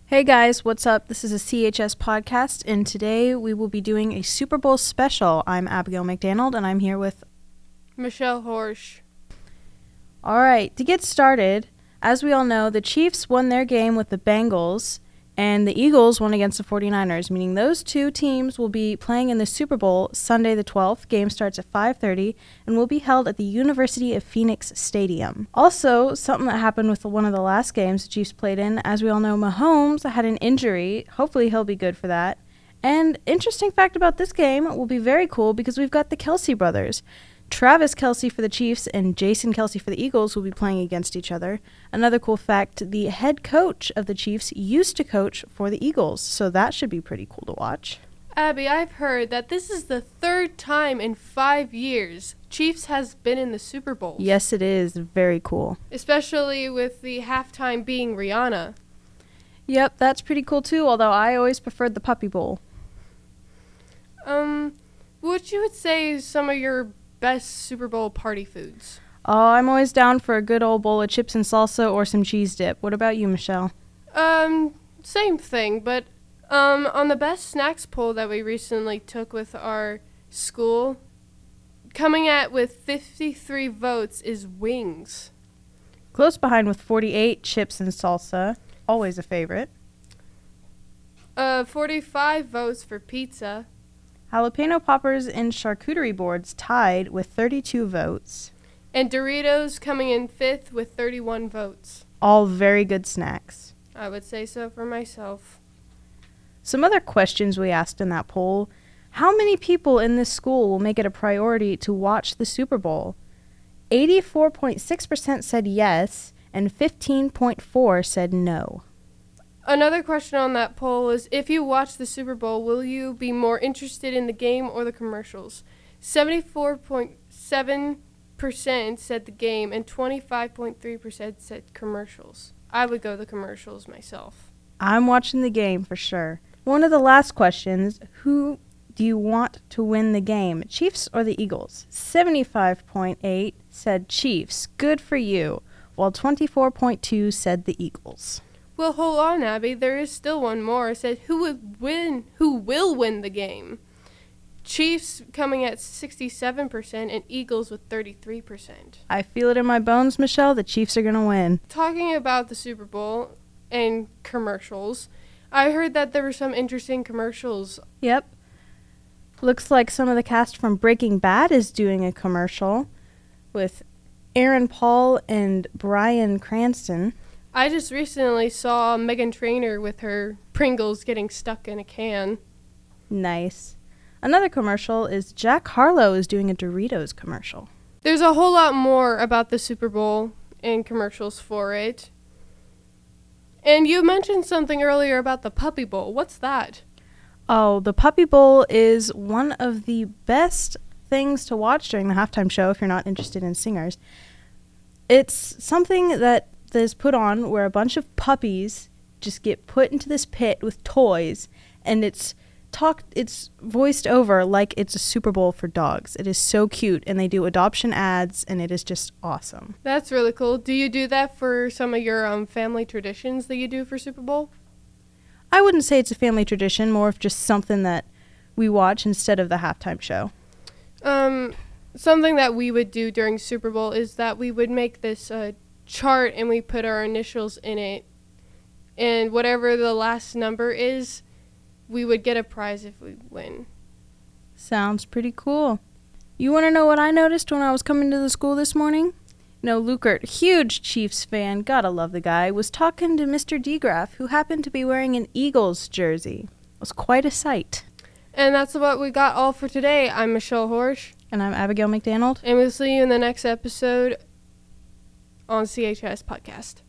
Hey guys, what's up? This is a CHS podcast, and today we will be doing a Super Bowl special. I'm Abigail McDonald, and I'm here with Michelle Horsch. Alright, to get started, as we all know, the Chiefs won their game with the Bengals, and the Eagles won against the 49ers, meaning those two teams will be playing in the Super Bowl Sunday the 12th. Game starts at 5:30 and will be held at the University of Phoenix Stadium. Also, something that happened with one of the last games the Chiefs played in, as we all know, Mahomes had an injury. Hopefully he'll be good for that. And interesting fact about this game will be very cool because we've got the Kelce brothers. Travis Kelce for the Chiefs and Jason Kelce for the Eagles will be playing against each other. Another cool fact, the head coach of the Chiefs used to coach for the Eagles, so that should be pretty cool to watch. Abby, I've heard that this is the third time in 5 years Chiefs has been in the Super Bowl. Yes, it is. Very cool. Especially with the halftime being Rihanna. Yep, that's pretty cool too, although I always preferred the Puppy Bowl. What you would say is some of your best Super Bowl party foods? Oh, I'm always down for a good old bowl of chips and salsa or some cheese dip. What about you, Michelle? Same thing, but on the best snacks poll that we recently took with our school, coming at with 53 votes is wings. Close behind with 48, chips and salsa. Always a favorite. 45 votes for pizza. Jalapeno poppers and charcuterie boards tied with 32 votes. And Doritos coming in 5th with 31 votes. All very good snacks. I would say so for myself. Some other questions we asked in that poll. How many people in this school will make it a priority to watch the Super Bowl? 84.6% said yes, and 15.4% said no. Another question on that poll is, if you watch the Super Bowl, will you be more interested in the game or the commercials? 74.7% said the game, and 25.3% said commercials. I would go the commercials myself. I'm watching the game for sure. One of the last questions, who do you want to win the game, Chiefs or the Eagles? 75.8% said Chiefs, good for you, while 24.2% said the Eagles. Well, hold on, Abby. There is still one more. It said who will win the game. Chiefs coming at 67% and Eagles with 33%. I feel it in my bones, Michelle. The Chiefs are going to win. Talking about the Super Bowl and commercials, I heard that there were some interesting commercials. Yep. Looks like some of the cast from Breaking Bad is doing a commercial with Aaron Paul and Bryan Cranston. I just recently saw Meghan Trainor with her Pringles getting stuck in a can. Nice. Another commercial is Jack Harlow is doing a Doritos commercial. There's a whole lot more about the Super Bowl and commercials for it. And you mentioned something earlier about the Puppy Bowl. What's that? Oh, the Puppy Bowl is one of the best things to watch during the halftime show if you're not interested in singers. It's something that is put on where a bunch of puppies just get put into this pit with toys, and it's voiced over like it's a Super Bowl for dogs. It is so cute, and they do adoption ads, and it is just awesome. That's really cool. Do you do that for some of your family traditions that you do for Super Bowl? I wouldn't say it's a family tradition, more of just something that we watch instead of the halftime show. Something that we would do during Super Bowl is that we would make this chart and we put our initials in it, and whatever the last number is, we would get a prize if we win. Sounds pretty cool. You want to know what I noticed when I was coming to the school this morning? Lukert, huge Chiefs fan, gotta love the guy, was talking to Mr. DeGraff, who happened to be wearing an Eagles jersey. It was quite a sight. And that's what we got all for today. I'm Michelle Horsch. And I'm Abigail McDonald. And we'll see you in the next episode on CHS Podcast.